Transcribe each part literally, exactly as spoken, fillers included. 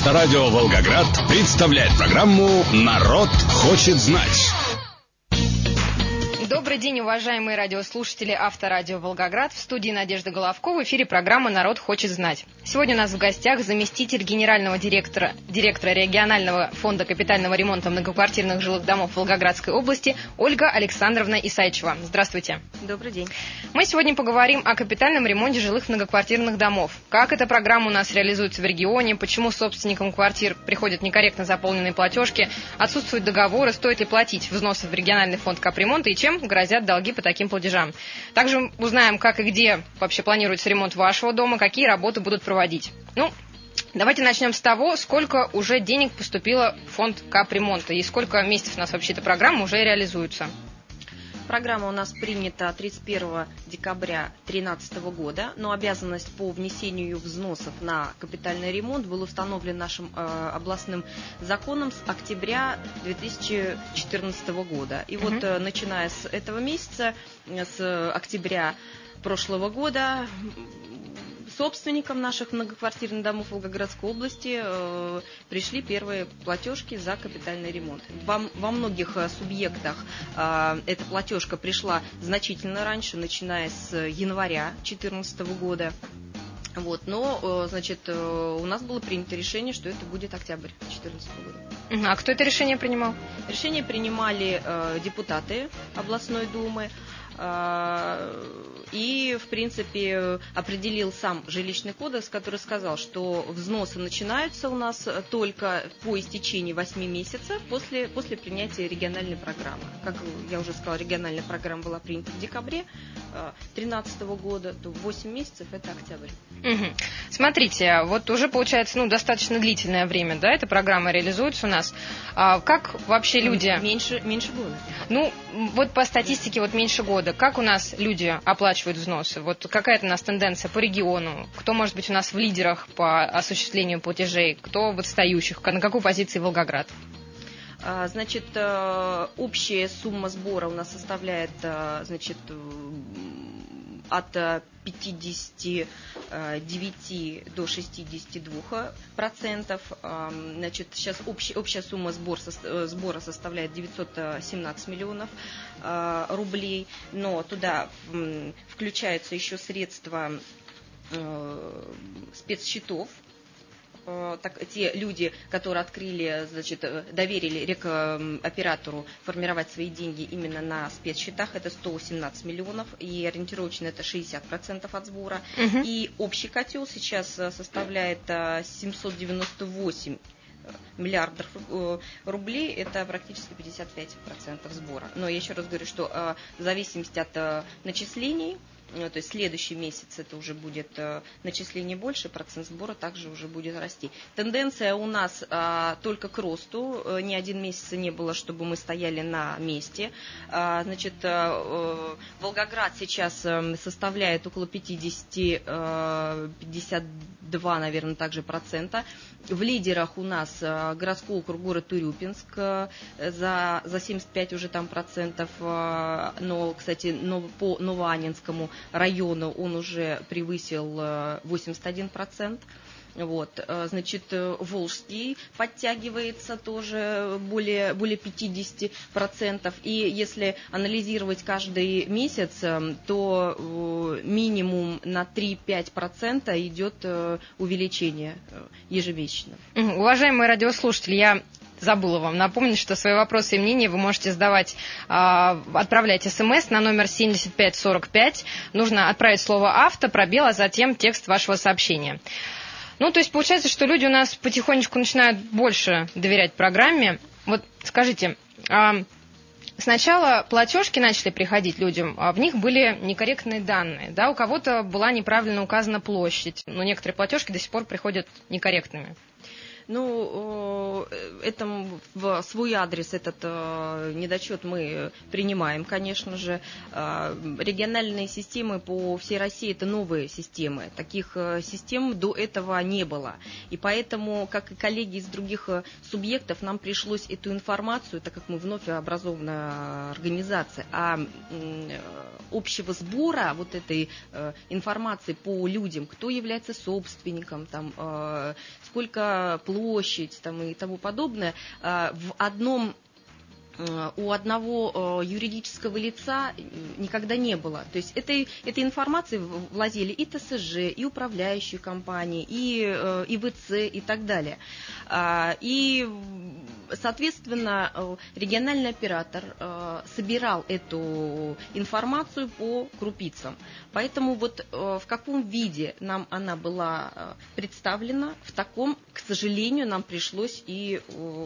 Авторадио «Волгоград» представляет программу «Народ хочет знать». Добрый день, уважаемые радиослушатели Авторадио «Волгоград». В студии Надежда Головко. В эфире программа «Народ хочет знать». Сегодня у нас в гостях заместитель генерального директора, директора регионального фонда капитального ремонта многоквартирных жилых домов Волгоградской области Ольга Александровна Исайчева. Здравствуйте. Добрый день. Мы сегодня поговорим о капитальном ремонте жилых многоквартирных домов. Как эта программа у нас реализуется в регионе, почему собственникам квартир приходят некорректно заполненные платежки, отсутствуют договоры, стоит ли платить взносы в региональный фонд капремонта и чем грозят долги по таким платежам. Также узнаем, как и где вообще планируется ремонт вашего дома, какие работы будут проводить. Ну, давайте начнем с того, сколько уже денег поступило в фонд капремонта и сколько месяцев у нас вообще эта программа уже реализуется. Программа у нас принята тридцать первого декабря две тысячи тринадцатого года, но обязанность по внесению взносов на капитальный ремонт была установлена нашим э, областным законом с октября две тысячи четырнадцатого года. И вот э, начиная с этого месяца, с октября прошлого года, собственникам наших многоквартирных домов Волгоградской области э, пришли первые платежки за капитальный ремонт. Во, во многих э, субъектах э, эта платежка пришла значительно раньше, начиная с января две тысячи четырнадцатого года. Вот, но, э, значит, э, у нас было принято решение, что это будет октябрь две тысячи четырнадцатого года. А кто это решение принимал? Решение принимали э, депутаты областной думы. И, в принципе, определил сам жилищный кодекс, который сказал, что взносы начинаются у нас только по истечении восьми месяцев после, после принятия региональной программы. Как я уже сказала, региональная программа была принята в декабре две тысячи тринадцатого года, то восемь месяцев – это октябрь. Угу. Смотрите, вот уже получается ну, достаточно длительное время, да, эта программа реализуется у нас. А как вообще люди… Меньше, меньше года. Ну, вот по статистике вот меньше года. Как у нас люди оплачивают взносы? Вот какая-то у нас тенденция по региону? Кто может быть у нас в лидерах по осуществлению платежей? Кто в отстающих? На какой позиции Волгоград? Значит, общая сумма сбора у нас составляет, значит, от пятидесяти девяти до шестидесяти двух процентов. Значит, сейчас общая, общая сумма сбор, сбора составляет девятьсот семнадцать миллионов рублей, но туда включаются еще средства спецсчетов. Так, те люди, которые открыли, значит, доверили рекоператору формировать свои деньги именно на спецсчетах, это сто семнадцать миллионов, и ориентировочно это шестьдесят процентов от сбора. Uh-huh. И общий котел сейчас составляет семьсот девяносто восемь миллиардов рублей, это практически пятьдесят пять процентов сбора. Но я еще раз говорю, что в зависимости от начислений, то есть следующий месяц это уже будет начисление больше, процент сбора также уже будет расти. Тенденция у нас а, только к росту, ни один месяц не было, чтобы мы стояли на месте. А, значит, а, Волгоград сейчас составляет около пятьдесят, пятьдесят два, наверное, также процента. В лидерах у нас городской округ город Урюпинск за, за семьдесят пять уже там процентов, но, кстати, но, по Новоаннинскому району он уже превысил восемьдесят один процент. Вот, значит, Волжский подтягивается тоже более, более пятьдесят процентов. И если анализировать каждый месяц, то минимум на три-пять процентов идет увеличение ежемесячно. Уважаемые радиослушатели, я забыла вам напомнить, что свои вопросы и мнения вы можете задавать, отправлять смс на номер семьдесят пять сорок пять. Нужно отправить слово «авто», пробел, а затем текст вашего сообщения. Ну, то есть получается, что люди у нас потихонечку начинают больше доверять программе. Вот скажите, сначала платежки начали приходить людям, а в них были некорректные данные, да, у кого-то была неправильно указана площадь, но некоторые платежки до сих пор приходят некорректными. Ну, это в свой адрес этот недочет мы принимаем, конечно же. Региональные системы по всей России – это новые системы. Таких систем до этого не было. И поэтому, как и коллеги из других субъектов, нам пришлось эту информацию, так как мы вновь образованная организация, а общего сбора вот этой информации по людям, кто является собственником, там, сколько площадь площадь там, и тому подобное, в одном у одного юридического лица никогда не было. То есть этой, этой информацией владели и ТСЖ, и управляющие компании, и ИВЦ и так далее. И, соответственно, региональный оператор собирал эту информацию по крупицам. Поэтому вот в каком виде нам она была представлена, в таком, к сожалению, нам пришлось и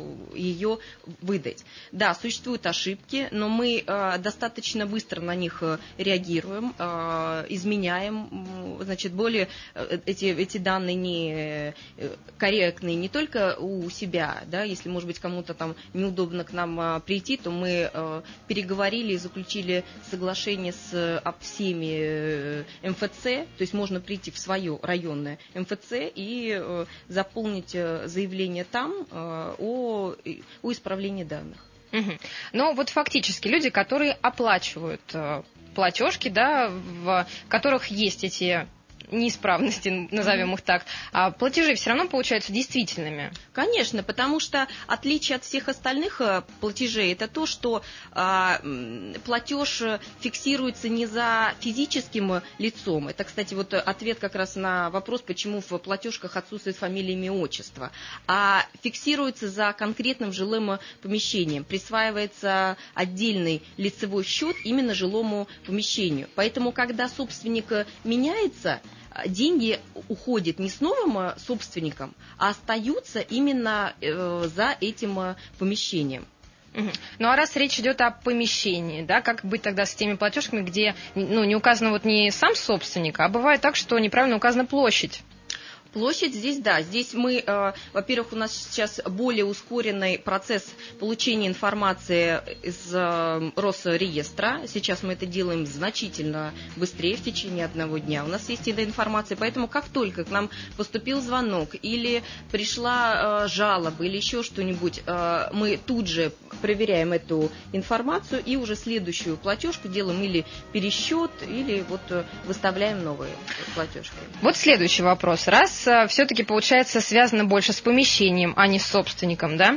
ее выдать. Да, существуют ошибки, но мы э, достаточно быстро на них реагируем, э, изменяем, значит, более э, эти, эти данные не э, корректные не только у себя, да, если, может быть, кому-то там неудобно к нам э, прийти, то мы э, переговорили и заключили соглашение с э, всеми э, МФЦ, то есть можно прийти в свое районное МФЦ и э, заполнить э, заявление там э, о, о исправлении данных. Угу. Но вот фактически люди, которые оплачивают э, платежки, да, в которых есть эти неисправности, назовем их так, а платежи все равно получаются действительными. Конечно, потому что отличие от всех остальных платежей это то, что а, платеж фиксируется не за физическим лицом. Это, кстати, вот ответ как раз на вопрос, почему в платежках отсутствует фамилия, имя, отчество, а фиксируется за конкретным жилым помещением. Присваивается отдельный лицевой счет именно жилому помещению. Поэтому, когда собственник меняется, деньги уходят не с новым собственником, а остаются именно э, за этим э, помещением. Угу. Ну а раз речь идет о помещении, да, как быть тогда с теми платежками, где ну, не указано вот не сам собственник, а бывает так, что неправильно указана площадь? Площадь здесь, да, здесь мы, э, во-первых, у нас сейчас более ускоренный процесс получения информации из э, Росреестра. Сейчас мы это делаем значительно быстрее, в течение одного дня. У нас есть эта информация, поэтому как только к нам поступил звонок или пришла э, жалоба или еще что-нибудь, э, мы тут же проверяем эту информацию и уже следующую платежку делаем или пересчет, или вот э, выставляем новые платежки. Вот следующий вопрос. Раз все-таки, получается, связано больше с помещением, а не с собственником, да?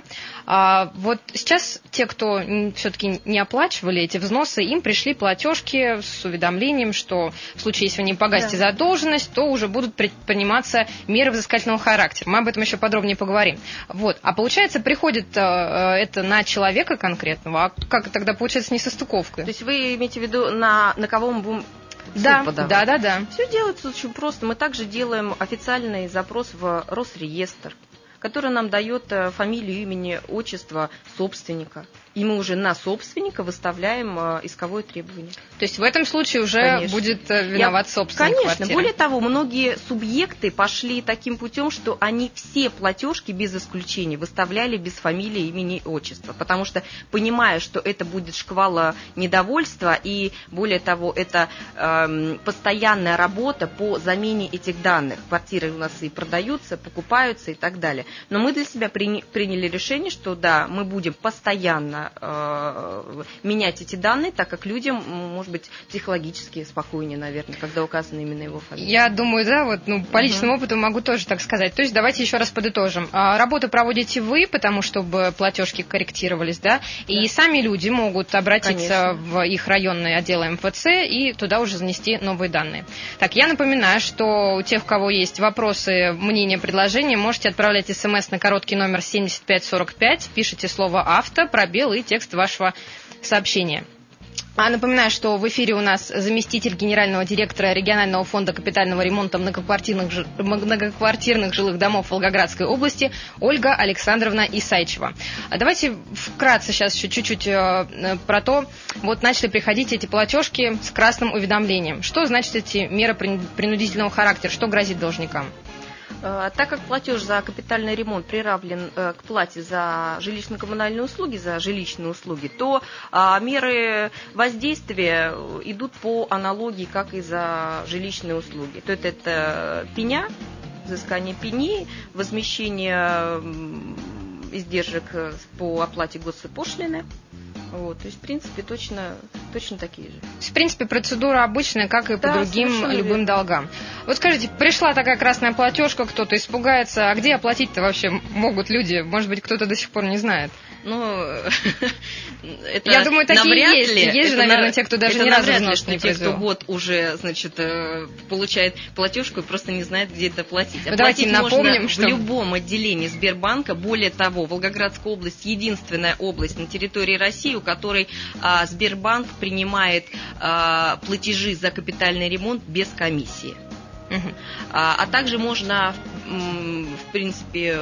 А вот сейчас те, кто все-таки не оплачивали эти взносы, им пришли платежки с уведомлением, что в случае, если вы не погасите да. задолженность, то уже будут предприниматься меры взыскательного характера. Мы об этом еще подробнее поговорим. Вот. А получается, приходит а, это на человека конкретного, а как тогда получается несостыковка? То есть вы имеете в виду, на, на кого мы будем... Да, да, да, да. Все делается очень просто. Мы также делаем официальный запрос в Росреестр, который нам дает фамилию, имени, отчество собственника. И мы уже на собственника выставляем исковое требование. То есть в этом случае уже Конечно. будет виноват собственник Конечно. квартиры. Более того, многие субъекты пошли таким путем, что они все платежки без исключения выставляли без фамилии, имени, отчества. Потому что, понимая, что это будет шквал недовольства, и более того, это э, постоянная работа по замене этих данных. Квартиры у нас и продаются, покупаются и так далее. Но мы для себя при, приняли решение, что да, мы будем постоянно менять эти данные, так как людям, может быть, психологически спокойнее, наверное, когда указана именно его фамилия. Я думаю, да, вот, ну, по личному uh-huh. опыту могу тоже так сказать. То есть давайте еще раз подытожим. Работу проводите вы, потому чтобы платежки корректировались, да, и да. сами люди могут обратиться Конечно. в их районный отдел МФЦ и туда уже занести новые данные. Так, я напоминаю, что у тех, у кого есть вопросы, мнения, предложения, можете отправлять смс на короткий номер семьдесят пять сорок пять, пишите слово «авто», пробел и текст вашего сообщения. А напоминаю, что в эфире у нас заместитель генерального директора регионального фонда капитального ремонта многоквартирных, многоквартирных жилых домов Волгоградской области Ольга Александровна Исайчева. Давайте вкратце сейчас еще чуть-чуть про то, вот начали приходить эти платежки с красным уведомлением. Что значит эти меры принудительного характера, что грозит должникам? Так как платеж за капитальный ремонт приравнен к плате за жилищно-коммунальные услуги, за жилищные услуги, то меры воздействия идут по аналогии, как и за жилищные услуги. То есть это пеня, взыскание пени, возмещение издержек по оплате госpoшлины. Вот, то есть, в принципе, точно, точно такие же. В принципе, процедура обычная, как и да, по другим любым верно. долгам. Вот скажите, пришла такая красная платежка, кто-то испугается, а где оплатить-то вообще могут люди? Может быть, кто-то до сих пор не знает. Ну, это я думаю, такие есть. Ли, есть же, наверное, те, кто даже ни разу взнос не произвел. Те, кто год уже, значит, получает платежку и просто не знает, где это платить. Ну, давайте напомним, что в любом отделении Сбербанка. Более того, Волгоградская область единственная область на территории России, у которой а, Сбербанк принимает а, платежи за капитальный ремонт без комиссии. Uh-huh. А, а также можно, в принципе,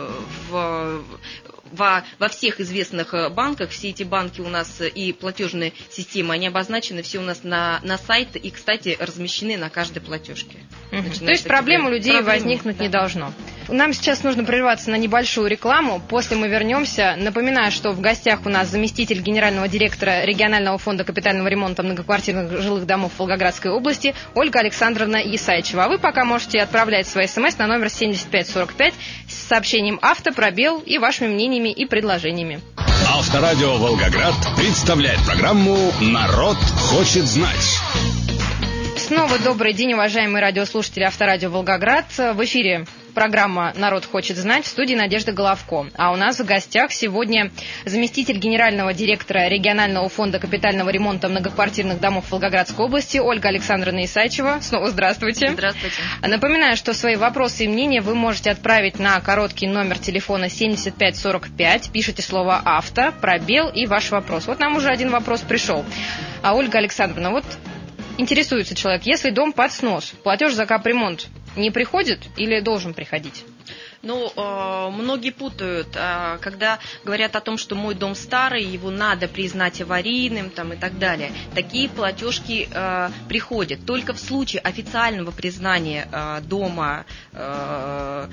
в Во, во всех известных банках, все эти банки у нас и платежные системы, они обозначены все у нас на, на сайте и, кстати, размещены на каждой платежке. Угу. То есть проблем у людей проблемы, возникнуть да. не должно. Нам сейчас нужно прерваться на небольшую рекламу, после мы вернемся. Напоминаю, что в гостях у нас заместитель генерального директора регионального фонда капитального ремонта многоквартирных жилых домов Волгоградской области Ольга Александровна Исайчева. А вы пока можете отправлять свои смс на номер семьдесят пять сорок пять с сообщением «Авто», пробел и вашими мнениями и предложениями. Авторадио Волгоград представляет программу «Народ хочет знать». Снова добрый день, уважаемые радиослушатели Авторадио Волгоград. В эфире программа «Народ хочет знать», в студии Надежда Головко. А у нас в гостях сегодня заместитель генерального директора регионального фонда капитального ремонта многоквартирных домов Волгоградской области Ольга Александровна Исайчева. Снова здравствуйте. Здравствуйте. Напоминаю, что свои вопросы и мнения вы можете отправить на короткий номер телефона семьдесят пять сорок пять. Пишите слово «Авто», пробел и ваш вопрос. Вот нам уже один вопрос пришел. А Ольга Александровна, вот интересуется человек, если дом под снос, платеж за капремонт не приходит или должен приходить? Ну, э, многие путают, э, когда говорят о том, что мой дом старый, его надо признать аварийным там, и так далее. Такие платежки э, приходят только в случае официального признания э, дома э,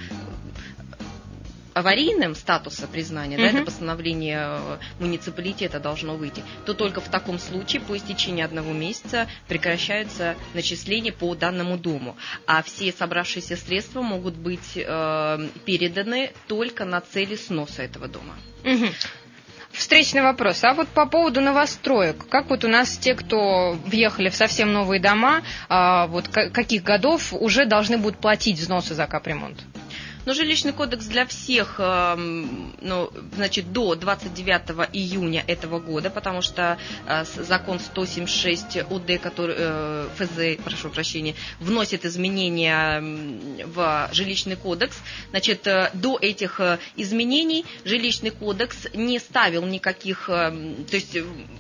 аварийным статуса признания, uh-huh. да, это постановление муниципалитета должно выйти, то только в таком случае по истечении одного месяца прекращаются начисления по данному дому. А все собравшиеся средства могут быть э, переданы только на цели сноса этого дома. Uh-huh. Встречный вопрос. А вот по поводу новостроек, как вот у нас те, кто въехали в совсем новые дома, а, вот каких годов уже должны будут платить взносы за капремонт? Но жилищный кодекс для всех, ну, значит, до двадцать девятого июня этого года, потому что закон сто семьдесят шесть ОД, который, ФЗ, прошу прощения, вносит изменения в жилищный кодекс. Значит, до этих изменений жилищный кодекс не ставил никаких, то есть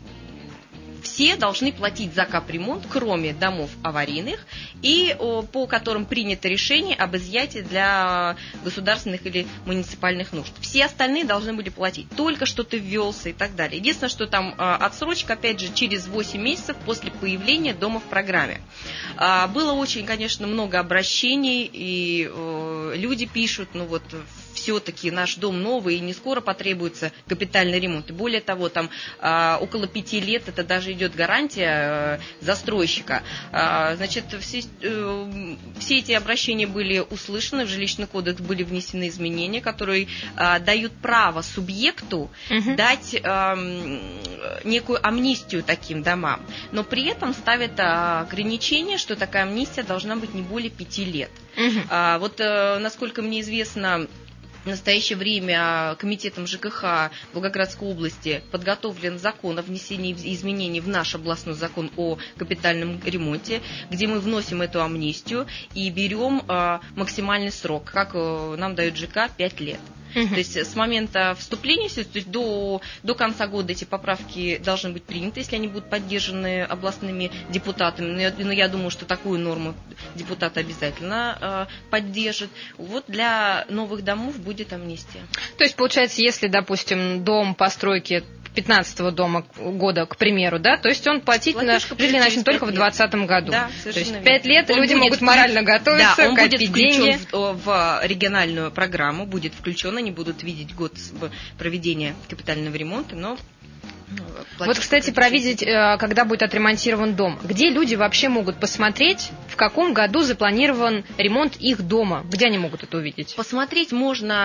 все должны платить за капремонт, кроме домов аварийных, и о, по которым принято решение об изъятии для государственных или муниципальных нужд. Все остальные должны были платить. Только что ты ввелся и так далее. Единственное, что там а, отсрочка, опять же, через восемь месяцев после появления дома в программе. А, было очень, конечно, много обращений, и о, люди пишут, ну вот, все-таки наш дом новый, и не скоро потребуется капитальный ремонт. И более того, там а, около пяти лет это даже идет гарантия а, застройщика. А, значит, все, а, все эти обращения были услышаны, в жилищный кодекс были внесены изменения, которые а, дают право субъекту угу. дать а, некую амнистию таким домам. Но при этом ставят а, ограничение, что такая амнистия должна быть не более пяти лет. Угу. А, вот, а, насколько мне известно, в настоящее время комитетом ЖКХ Волгоградской области подготовлен закон о внесении изменений в наш областной закон о капитальном ремонте, где мы вносим эту амнистию и берем максимальный срок, как нам дает ЖК, пять лет. Uh-huh. То есть с момента вступления, то есть до, до конца года эти поправки должны быть приняты, если они будут поддержаны областными депутатами. Но я, но я думаю, что такую норму депутаты обязательно э, поддержат. Вот для новых домов будет амнистия. То есть, получается, если, допустим, дом постройки пятнадцатого дома года, к примеру, да, то есть он платить на жилье начнет только в двадцатом году. Да, то есть пять лет он люди могут морально готовиться, да, он копить будет деньги. В, в региональную программу, будет включен, они будут видеть год проведения капитального ремонта, но... Вот, кстати, про видеть, когда будет отремонтирован дом. Где люди вообще могут посмотреть, в каком году запланирован ремонт их дома? Где они могут это увидеть? Посмотреть можно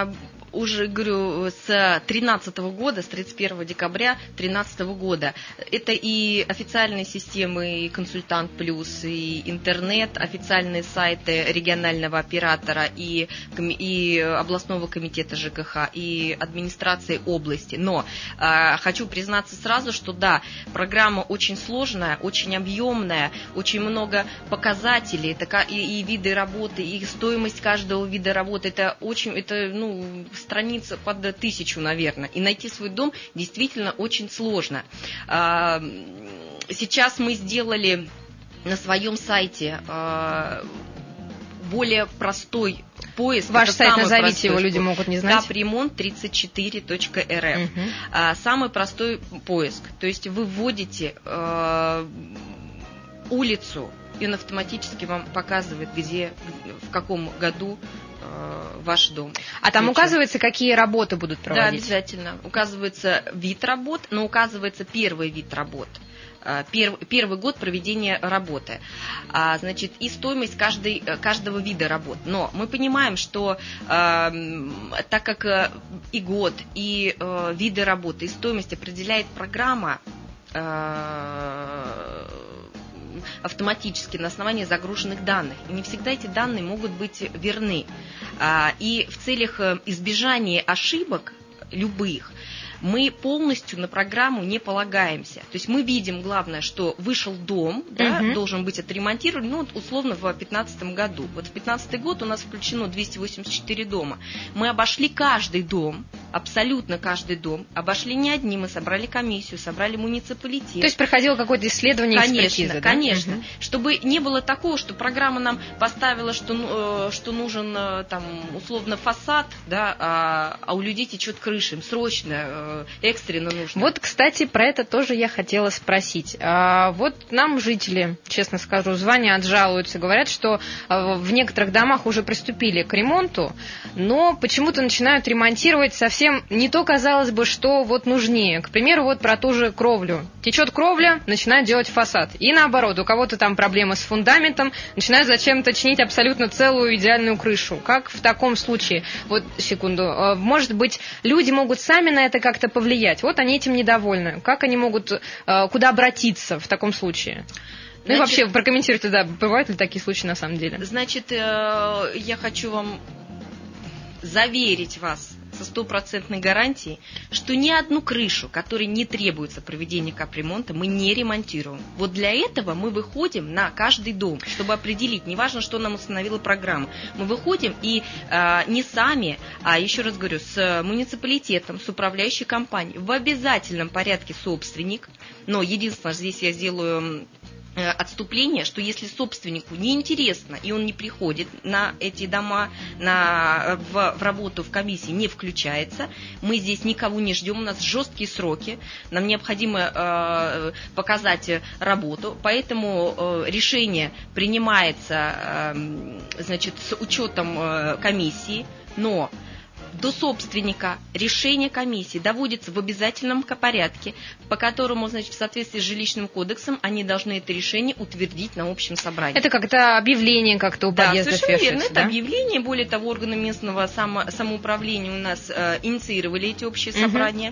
уже, говорю, с тринадцатого года, с тридцать первого декабря тринадцатого года. Это и официальные системы, и «Консультант Плюс», и интернет, официальные сайты регионального оператора, и, и областного комитета ЖКХ, и администрации области. Но э, хочу признаться сразу, что да, программа очень сложная, очень объемная, очень много показателей, это и, и виды работы, и стоимость каждого вида работы. Это очень, это, ну, страница под тысячу, наверное. И найти свой дом действительно очень сложно. Сейчас мы сделали на своем сайте более простой поиск. Ваш сайт, назовите его, люди могут не знать. капремонт тридцать четыре точка эр эф. Угу. Самый простой поиск. То есть вы вводите э, улицу, и он автоматически вам показывает, где, в каком году э, ваш дом. А там указывается, какие работы будут проводить? Да, обязательно. Указывается вид работ, но указывается первый вид работ. Первый, первый год проведения работы, а, значит, и стоимость каждой, каждого вида работ. Но мы понимаем, что э, так как и год, и э, виды работы, и стоимость определяет программа э, автоматически на основании загруженных данных. И не всегда эти данные могут быть верны. А, и в целях избежания ошибок любых, мы полностью на программу не полагаемся. То есть мы видим, главное, что вышел дом, да, угу. должен быть отремонтирован, ну, условно, в две тысячи пятнадцатом году. Вот в две тысячи пятнадцатый год у нас включено двести восемьдесят четыре дома. Мы обошли каждый дом, абсолютно каждый дом. Обошли не одни, мы собрали комиссию, собрали муниципалитет. То есть проходило какое-то исследование, конечно, экспертиза, да? Конечно, угу. чтобы не было такого, что программа нам поставила, что, что нужен, там, условно, фасад, да, а, а у людей течет крыша, им срочно, экстренно нужно. Вот, кстати, про это тоже я хотела спросить. А, вот нам жители, честно скажу, звонят, жалуются, говорят, что в некоторых домах уже приступили к ремонту, но почему-то начинают ремонтировать совсем не то, казалось бы, что вот нужнее. К примеру, вот про ту же кровлю. Течет кровля, начинают делать фасад. И наоборот, у кого-то там проблемы с фундаментом, начинают зачем-то чинить абсолютно целую идеальную крышу. Как в таком случае? Вот, секунду. Может быть, люди могут сами на это как-то повлиять. Вот они этим недовольны. Как они могут, э, куда обратиться в таком случае? Ну и вообще прокомментируйте, да, бывают ли такие случаи на самом деле? Значит, э, я хочу вам заверить вас со стопроцентной гарантией, что ни одну крышу, которой не требуется проведение капремонта, мы не ремонтируем. Вот для этого мы выходим на каждый дом, чтобы определить, неважно, что нам установила программа. Мы выходим и э, не сами, а еще раз говорю, с муниципалитетом, с управляющей компанией, в обязательном порядке собственник, но единственное, здесь я сделаю отступление, что если собственнику неинтересно, и он не приходит на эти дома, на, в, в работу в комиссии, не включается, мы здесь никого не ждем, у нас жесткие сроки, нам необходимо э, показать работу, поэтому э, решение принимается э, значит, с учетом э, комиссии, но до собственника решение комиссии доводится в обязательном порядке, по которому, значит, в соответствии с жилищным кодексом они должны это решение утвердить на общем собрании. Это как-то объявление как-то у подъезда вешается? Да, совершенно верно. Да? Это объявление. Более того, органы местного само, самоуправления у нас э, инициировали эти общие угу. собрания.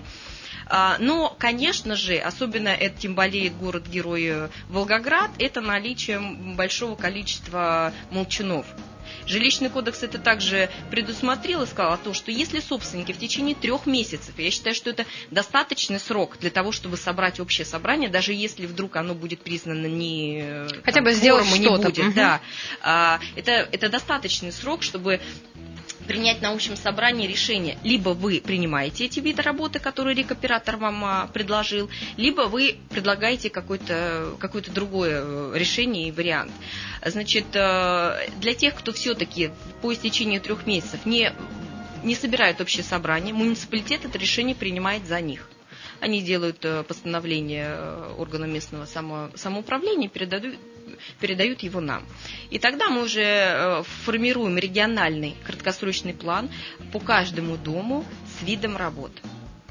Но, конечно же, особенно этим болеет город-герой Волгоград, это наличие большого количества молчунов. Жилищный кодекс это также предусмотрел и сказал о том, что если собственники в течение трех месяцев, я считаю, что это достаточный срок для того, чтобы собрать общее собрание, даже если вдруг оно будет признано не... Хотя бы сделать что-то. Не будет, угу. да. Это, это достаточный срок, чтобы принять на общем собрании решение. Либо вы принимаете эти виды работы, которые рекоператор вам а, предложил, либо вы предлагаете какое-то, какое-то другое решение и вариант. Значит, для тех, кто все-таки по истечении трех месяцев не, не собирает общее собрание, муниципалитет это решение принимает за них. Они делают постановление органа местного само, самоуправления и передают, передают его нам. И тогда мы уже формируем региональный краткосрочный план по каждому дому с видом работ.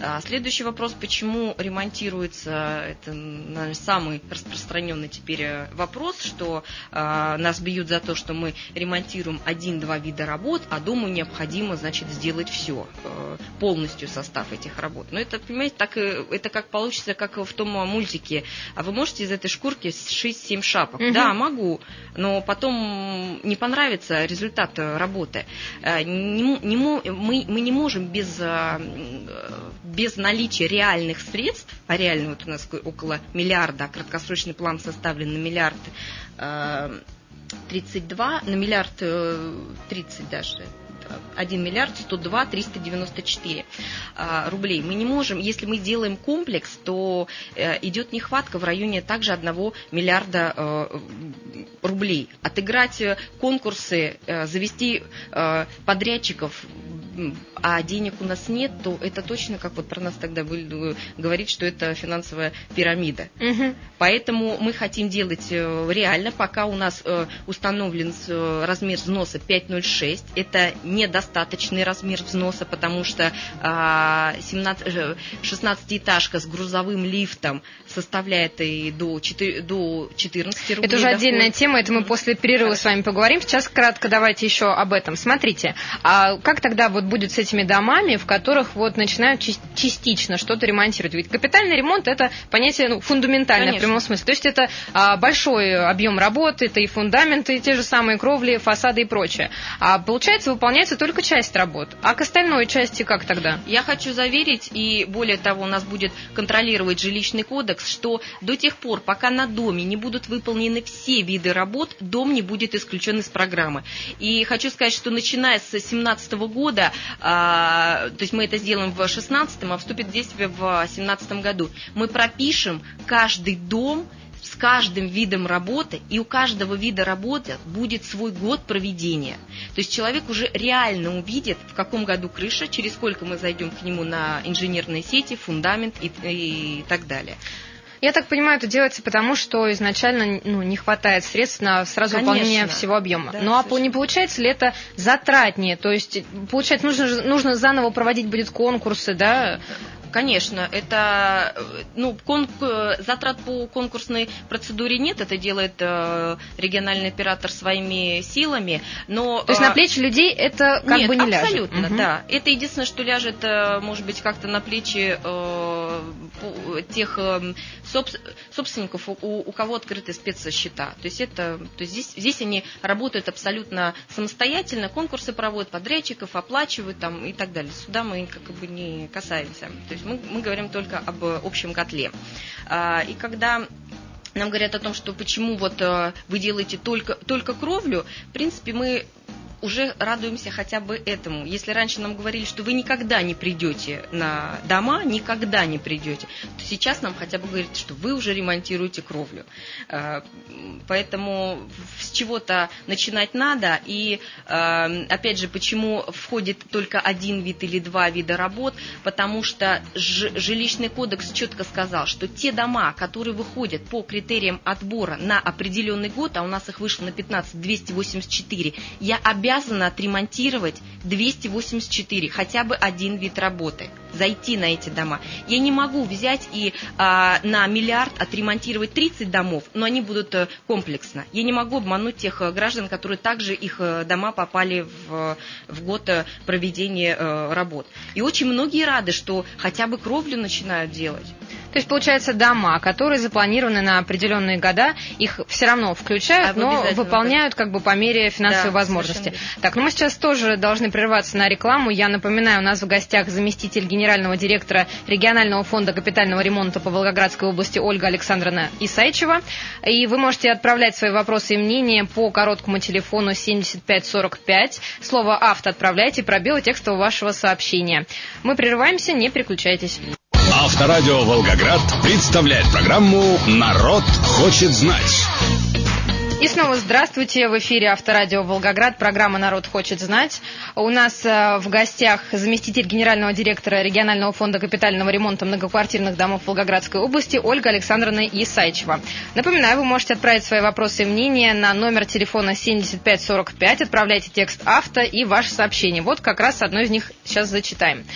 Следующий вопрос, почему ремонтируется, это, наверное, самый распространенный теперь вопрос, что э, нас бьют за то, что мы ремонтируем один-два вида работ, а дому необходимо, значит, сделать все, э, полностью состав этих работ. Но это, понимаете, так, это как получится, как в том мультике. А вы можете из этой шкурки сшить семь шапок? Угу. Да, могу, но потом не понравится результат работы. Не, не, мы, мы не можем без, без наличия реальных средств, а реально вот у нас около миллиарда, краткосрочный план составлен на миллиард тридцать два, на миллиард тридцать даже, один миллиард сто два триста девяносто четыре рублей. Мы не можем, если мы делаем комплекс, то идет нехватка в районе также одного миллиарда рублей. Отыграть конкурсы, завести подрядчиков, а денег у нас нет, то это точно, как вот про нас тогда были, говорить, что это финансовая пирамида. Угу. Поэтому мы хотим делать реально, пока у нас установлен размер взноса пять ноль шесть, это недостаточный размер взноса, потому что шестнадцатиэтажка с грузовым лифтом составляет и до четырнадцати рублей. Это уже отдельная доход. Тема, это мы после перерыва Хорошо. С вами поговорим. Сейчас кратко давайте еще об этом. Смотрите, а как тогда вот будет с этими домами, в которых вот начинают частично что-то ремонтировать? Ведь капитальный ремонт — это понятие ну, фундаментальное, конечно, в прямом смысле. То есть это а, большой объем работы, это и фундаменты, и те же самые кровли, фасады и прочее. А получается, выполняется только часть работ. А к остальной части как тогда? Я хочу заверить, и более того, у нас будет контролировать жилищный кодекс, что до тех пор, пока на доме не будут выполнены все виды работ, дом не будет исключен из программы. И хочу сказать, что начиная с две тысячи семнадцатого года, а, то есть мы это сделаем в шестнадцатом, а вступит в действие в две тысячи семнадцатом году, мы пропишем каждый дом с каждым видом работы, и у каждого вида работы будет свой год проведения. То есть человек уже реально увидит, в каком году крыша, через сколько мы зайдем к нему на инженерные сети, фундамент и, и так далее. Я так понимаю, это делается потому, что изначально ну, не хватает средств на сразу Конечно. Выполнение всего объема. Да, ну а совершенно. Не получается ли это затратнее? То есть, получается, нужно, нужно заново проводить будет конкурсы, да? Конечно, это ну, конкур, затрат по конкурсной процедуре нет, это делает э, региональный оператор своими силами, но... То есть на плечи людей это как нет, бы не ляжет? Абсолютно, угу. да. Это единственное, что ляжет, может быть, как-то на плечи э, тех э, собственников, у, у кого открыты спецсчета. То есть, это, то есть здесь, здесь они работают абсолютно самостоятельно, конкурсы проводят, подрядчиков оплачивают там, и так далее. Сюда мы как бы не касаемся. То есть Мы, мы говорим только об общем котле. И когда нам говорят о том, что почему вот вы делаете только, только кровлю, в принципе, мы уже радуемся хотя бы этому. Если раньше нам говорили, что вы никогда не придете на дома, никогда не придете, то сейчас нам хотя бы говорят, что вы уже ремонтируете кровлю. Поэтому с чего-то начинать надо. И опять же, почему входит только один вид или два вида работ? Потому что жилищный кодекс четко сказал, что те дома, которые выходят по критериям отбора на определенный год, а у нас их вышло на пятнадцать двести восемьдесят четыре, я обязана обязана отремонтировать двести восемьдесят четыре, хотя бы один вид работы, зайти на эти дома. Я не могу взять и а, на миллиард отремонтировать тридцать домов, но они будут а, комплексно. Я не могу обмануть тех а, граждан, которые также их а, дома попали в, в год а, проведения а, работ. И очень многие рады, что хотя бы кровлю начинают делать. То есть, получается, дома, которые запланированы на определенные года, их все равно включают, а, но выполняют как бы по мере финансовой да, возможности. Так, ну мы сейчас тоже должны прерваться на рекламу. Я напоминаю, у нас в гостях заместитель генерального директора регионального фонда капитального ремонта по Волгоградской области Ольга Александровна Исайчева. И вы можете отправлять свои вопросы и мнения по короткому телефону семьдесят пять сорок пять. Слово «авто» отправляйте, пробел текстового вашего сообщения. Мы прерываемся, не переключайтесь. Авторадио «Волгоград» представляет программу «Народ хочет знать». И снова здравствуйте. В эфире Авторадио «Волгоград», программа «Народ хочет знать». У нас в гостях заместитель генерального директора регионального фонда капитального ремонта многоквартирных домов Волгоградской области Ольга Александровна Исайчева. Напоминаю, вы можете отправить свои вопросы и мнения на номер телефона семьдесят пять сорок пять. Отправляйте текст «Авто» и ваше сообщение. Вот как раз одно из них сейчас зачитаем.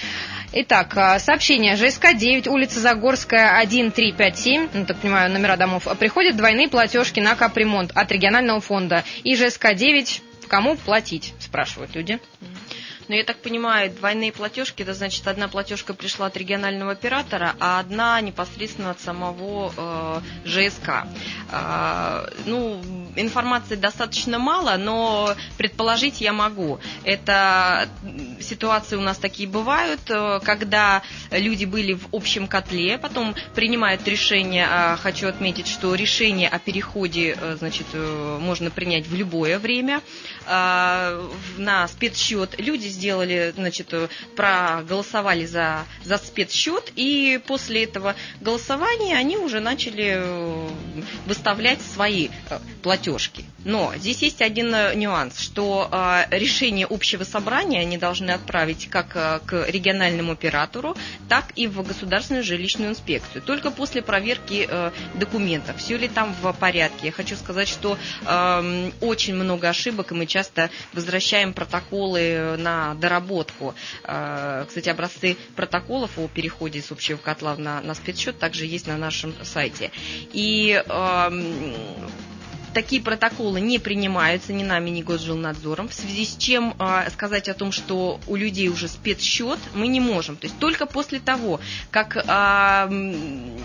Итак, сообщение. ЖСК девять, улица Загорская, один три пять семь, ну, так понимаю, номера домов, приходят двойные платежки на капремонт от регионального фонда. И ЖСК девять, кому платить, спрашивают люди. Но я так понимаю, двойные платежки, это значит, одна платежка пришла от регионального оператора, а одна непосредственно от самого э, ЖСК. Э, ну, информации достаточно мало, но предположить я могу. Это ситуации у нас такие бывают, когда люди были в общем котле, потом принимают решение, э, хочу отметить, что решение о переходе, э, значит, э, можно принять в любое время, э, на спецсчет. Люди сделали, значит, проголосовали за, за спецсчет, и после этого голосования они уже начали выставлять свои платежки. Но здесь есть один нюанс, что решение общего собрания они должны отправить как к региональному оператору, так и в государственную жилищную инспекцию. Только после проверки документов, все ли там в порядке. Я хочу сказать, что очень много ошибок, и мы часто возвращаем протоколы на доработку. Кстати, образцы протоколов о переходе с общего котла на, на спецсчет также есть на нашем сайте. И э, такие протоколы не принимаются ни нами, ни Госжилнадзором, в связи с чем э, сказать о том, что у людей уже спецсчет, мы не можем. То есть только после того, как э,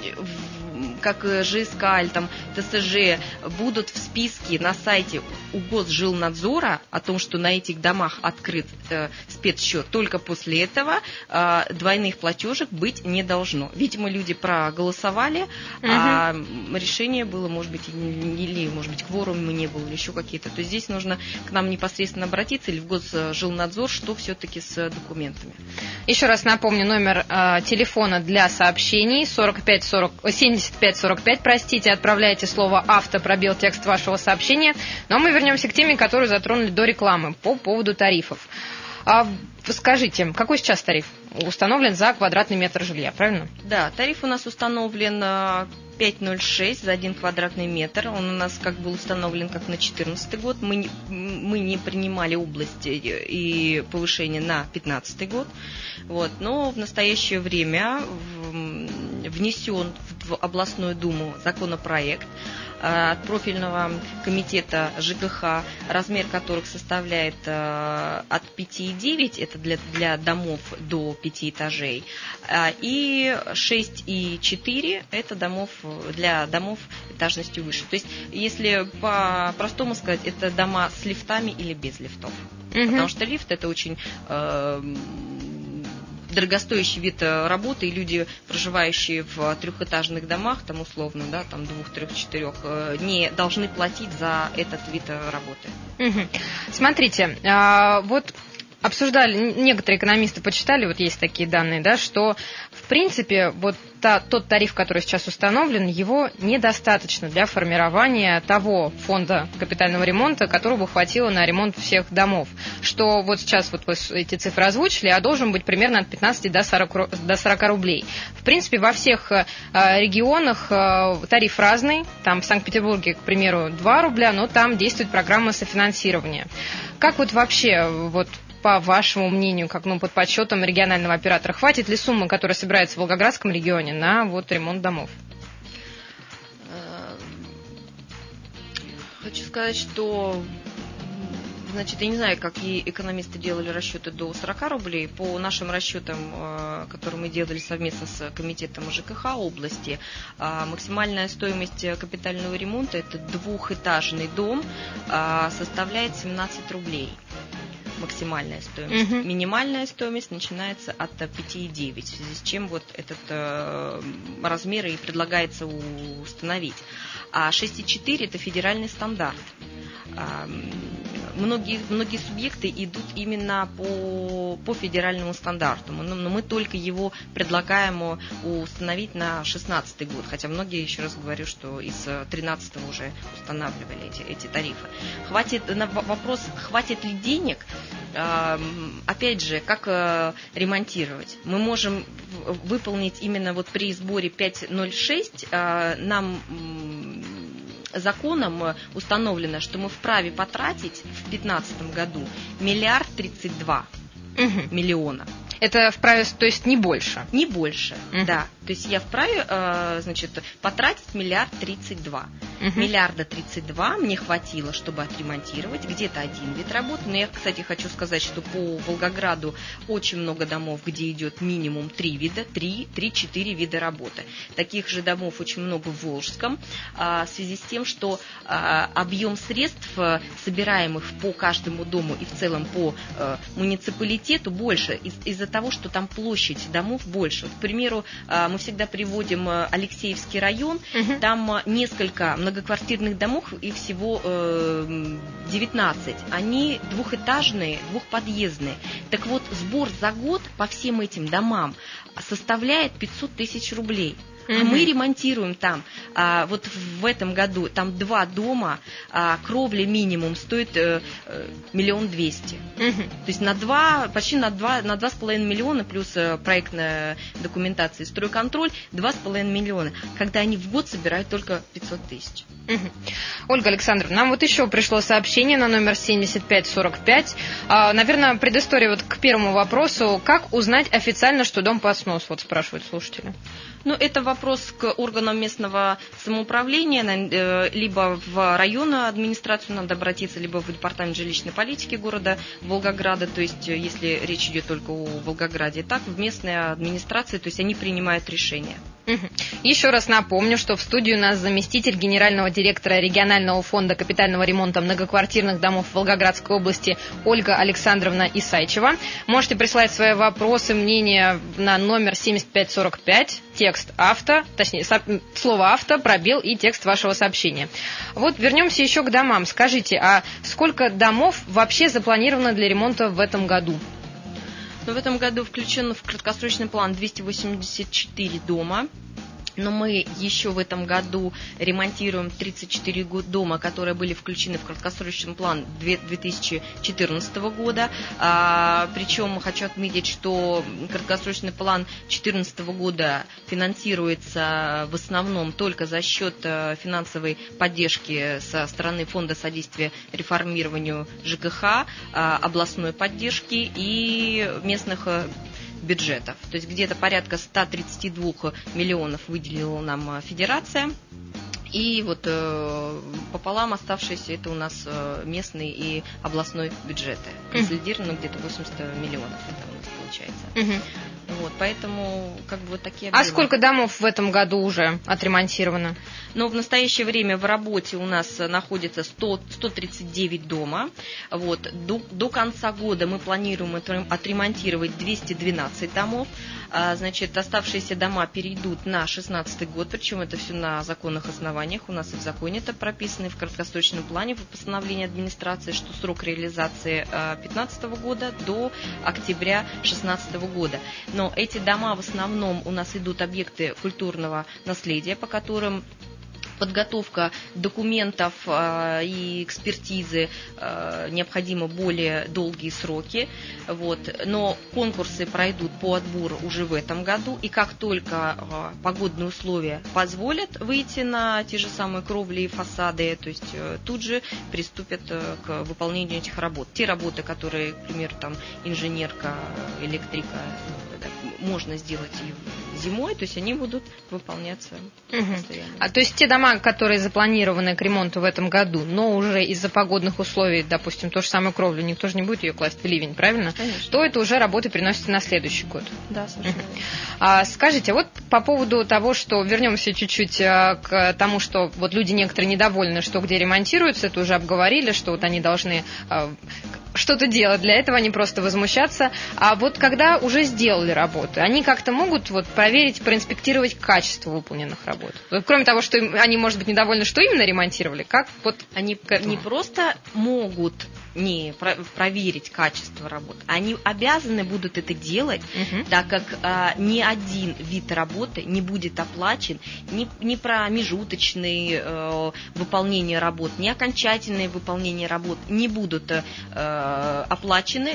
как ЖСК или там ТСЖ будут в списке на сайте у Госжилнадзора о том, что на этих домах открыт э, спецсчет, только после этого э, двойных платежек быть не должно. Видимо, люди проголосовали, угу. а решение было, может быть, или, может быть, кворум не было, или еще какие-то. То есть здесь нужно к нам непосредственно обратиться или в Госжилнадзор, что все-таки с документами. Еще раз напомню, номер э, телефона для сообщений сорок пять сорок, семьдесят пять сорок пять, простите, отправляйте слово «авто», пробел текст вашего сообщения. Но мы вернемся к теме, которую затронули до рекламы, по поводу тарифов. А, скажите, какой сейчас тариф установлен за квадратный метр жилья, правильно? Да, тариф у нас установлен пять ноль шесть за один квадратный метр. Он у нас как был установлен как на две тысячи четырнадцатый год. Мы не, мы не принимали область и повышение на две тысячи пятнадцатый год. Вот. Но в настоящее время внесен в областную думу законопроект от профильного комитета ЖКХ, размер которых составляет от пяти и девять, это для, для домов до пяти этажей, и шесть и четыре, это домов, для домов этажностью выше. То есть, если по-простому сказать, это дома с лифтами или без лифтов. Угу. Потому что лифт это очень э, дорогостоящий вид работы, и люди, проживающие в трехэтажных домах, там условно, да, там двух, трех, четырех, не должны платить за этот вид работы. Угу. Смотрите, а, вот обсуждали, некоторые экономисты почитали, вот есть такие данные, да, что в принципе вот та, тот тариф, который сейчас установлен, его недостаточно для формирования того фонда капитального ремонта, которого бы хватило на ремонт всех домов. Что вот сейчас вот вы эти цифры озвучили, а должен быть примерно от пятнадцати до сорока рублей. В принципе, во всех э, регионах э, тариф разный. Там в Санкт-Петербурге, к примеру, два рубля, но там действует программа софинансирования. Как вот вообще, вот по вашему мнению, как ну, под подсчетом регионального оператора, хватит ли суммы, которая собирается в Волгоградском регионе на вот, ремонт домов? Хочу сказать, что, значит, я не знаю, как и экономисты делали расчеты до сорока рублей. По нашим расчетам, которые мы делали совместно с комитетом ЖКХ области, максимальная стоимость капитального ремонта, это двухэтажный дом, составляет семнадцать рублей. Максимальная стоимость. Uh-huh. Минимальная стоимость начинается от пяти и девяти, в связи с чем вот этот э, размер и предлагается установить. А шесть и четыре это федеральный стандарт. А, многие, многие субъекты идут именно по, по федеральному стандарту, но, но мы только его предлагаем установить на шестнадцатый год, хотя многие, еще раз говорю, что из тринадцатого уже устанавливали эти, эти тарифы. Хватит, на вопрос, хватит ли денег, опять же, как ремонтировать? Мы можем выполнить именно вот при сборе пять ноль шесть, нам законом установлено, что мы вправе потратить в две тысячи пятнадцатом году миллиард тридцать два угу. миллиона. Это вправе, то есть не больше? Не больше, uh-huh. да. То есть я вправе, значит, потратить миллиард тридцать два. Uh-huh. Миллиарда тридцать два мне хватило, чтобы отремонтировать где-то один вид работы. Но я, кстати, хочу сказать, что по Волгограду очень много домов, где идет минимум три вида, три-четыре вида работы. Таких же домов очень много в Волжском, в связи с тем, что объем средств, собираемых по каждому дому и в целом по муниципалитету, больше из-за того, что там площадь домов больше. Вот, к примеру, мы всегда приводим Алексеевский район, угу. там несколько многоквартирных домов, и всего девятнадцать. Они двухэтажные, двухподъездные. Так вот, сбор за год по всем этим домам составляет пятьсот тысяч рублей. А мы ремонтируем там, а, вот в этом году, там два дома, а, кровля минимум стоит а, миллион двести. Угу. То есть на два, почти на два, на два с половиной миллиона плюс а, проектная документация и стройконтроль, два с половиной миллиона, когда они в год собирают только пятьсот тысяч. Угу. Ольга Александровна, нам вот еще пришло сообщение на номер семьдесят пять сорок пять. А, наверное, предыстория вот к первому вопросу. Как узнать официально, что дом под снос, вот спрашивают слушатели. Ну, это вопрос к органам местного самоуправления, либо в районную администрацию надо обратиться, либо в департамент жилищной политики города Волгограда, то есть если речь идет только о Волгограде, так в местной администрации, то есть они принимают решения. Еще раз напомню, что в студии у нас заместитель генерального директора регионального фонда капитального ремонта многоквартирных домов Волгоградской области Ольга Александровна Исайчева. Можете присылать свои вопросы, мнения на номер семьдесят пять сорок пять, текст авто, точнее, слово авто, пробел и текст вашего сообщения. Вот вернемся еще к домам. Скажите, а сколько домов вообще запланировано для ремонта в этом году? Но в этом году включено в краткосрочный план двести восемьдесят четыре дома. Но мы еще в этом году ремонтируем тридцать четыре дома, которые были включены в краткосрочный план две тысячи четырнадцатого года. А, причем хочу отметить, что краткосрочный план две тысячи четырнадцатого года финансируется в основном только за счет финансовой поддержки со стороны Фонда содействия реформированию ЖКХ, областной поддержки и местных бюджетов. То есть где-то порядка сто тридцать два миллионов выделила нам федерация. И вот э, пополам оставшиеся это у нас э, местный и областной бюджеты. Консолидировано где-то восемьдесят миллионов это у нас получается. Uh-huh. Вот, поэтому как бы вот такие объемы. А сколько домов в этом году уже отремонтировано? Ну, в настоящее время в работе у нас находится сто тридцать девять дома. Вот, до, до конца года мы планируем отремонтировать двести двенадцать домов. А, значит, оставшиеся дома перейдут на шестнадцатый год, причем это все на законных основаниях. У нас и в законе это прописано, и в краткосрочном плане в постановлении администрации, что срок реализации две тысячи пятнадцатого года до октября две тысячи шестнадцатого года. Но эти дома в основном у нас идут объекты культурного наследия, по которым подготовка документов э, и экспертизы э, необходимо более долгие сроки. Вот. Но конкурсы пройдут по отбору уже в этом году. И как только э, погодные условия позволят выйти на те же самые кровли и фасады, то есть э, тут же приступят э, к выполнению этих работ. Те работы, которые, к примеру, там, инженерка, электрика, э, можно сделать и зимой, то есть они будут выполняться угу. постоянно. А то есть те дома, которые запланированы к ремонту в этом году, но уже из-за погодных условий, допустим, то же самое кровлю, никто же не будет ее класть в ливень, правильно? Конечно. То это уже работы переносятся на следующий год. Да, совершенно. Угу. А, скажите, вот по поводу того, что вернемся чуть-чуть а, к тому, что вот люди некоторые недовольны, что где ремонтируются, это уже обговорили, что вот они должны а, что-то делать, для этого они просто возмущаться. А вот когда уже сделали работы, они как-то могут вот проверить, проинспектировать качество выполненных работ? Кроме того, что им, они, может быть, недовольны, что именно ремонтировали, как вот они не просто могут не про- проверить качество работ, они обязаны будут это делать, угу. так как а, ни один вид работы не будет оплачен, ни, ни промежуточные э, выполнение работ, ни окончательные выполнение работ не будут э, оплачены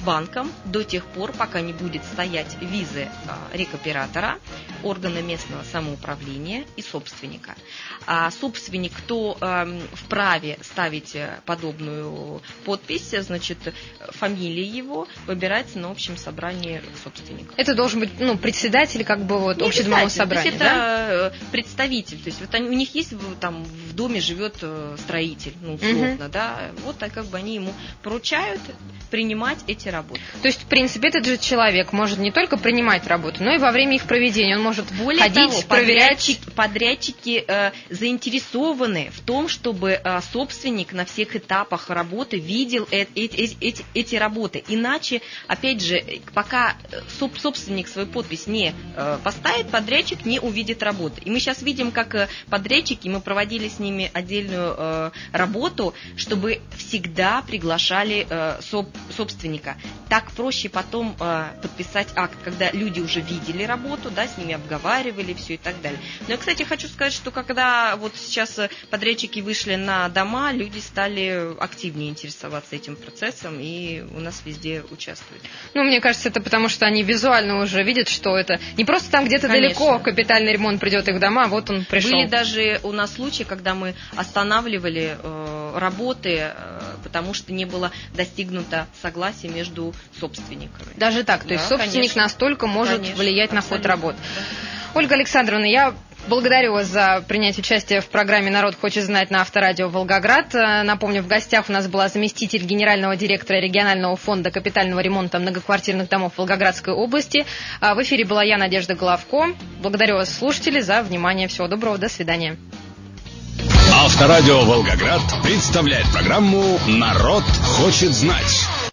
банком до тех пор, пока не будет стоять визы рекоператора, органа местного самоуправления и собственника. А собственник, кто вправе ставить подобную подпись, значит, фамилия его выбирается на общем собрании собственников. Это должен быть, ну, председатель, как бы, вот, общедомового собрания, то есть это да? представитель, то есть вот они, у них есть там в доме живет строитель, ну, условно, угу. да, вот так как бы они ему поручают принимать эти работы. То есть, в принципе, этот же человек может не только принимать работу, но и во время их проведения он может Более ходить, того, проверять. Подрядчики, подрядчики э, заинтересованы в том, чтобы э, собственник на всех этапах работы видел э, эти, эти, эти работы. Иначе, опять же, пока соб, собственник свою подпись не э, поставит, подрядчик не увидит работы. И мы сейчас видим, как э, подрядчики, мы проводили с ними отдельную э, работу, чтобы всегда приглашали э, соб, собственника. Так проще потом э, подписать акт, когда люди уже видели работу, да, с ними обговаривали все и так далее. Но я, кстати, хочу сказать, что когда вот сейчас подрядчики вышли на дома, люди стали активнее интересоваться этим процессом и у нас везде участвуют. Ну, мне кажется, это потому, что они визуально уже видят, что это не просто там где-то Конечно. далеко капитальный ремонт придет их в дома, вот он пришел. Были даже у нас случаи, когда мы останавливали э, работы, э, потому что не было достигнуто согласия между собственниками. Даже так, то да, есть собственник конечно. настолько может Конечно, влиять на абсолютно. ход работ. Ольга Александровна, я благодарю вас за принятие участия в программе «Народ хочет знать» на Авторадио Волгоград. Напомню, в гостях у нас была заместитель генерального директора регионального фонда капитального ремонта многоквартирных домов Волгоградской области. В эфире была я, Надежда Головко. Благодарю вас, слушатели, за внимание. Всего доброго, до свидания. Авторадио Волгоград представляет программу «Народ хочет знать».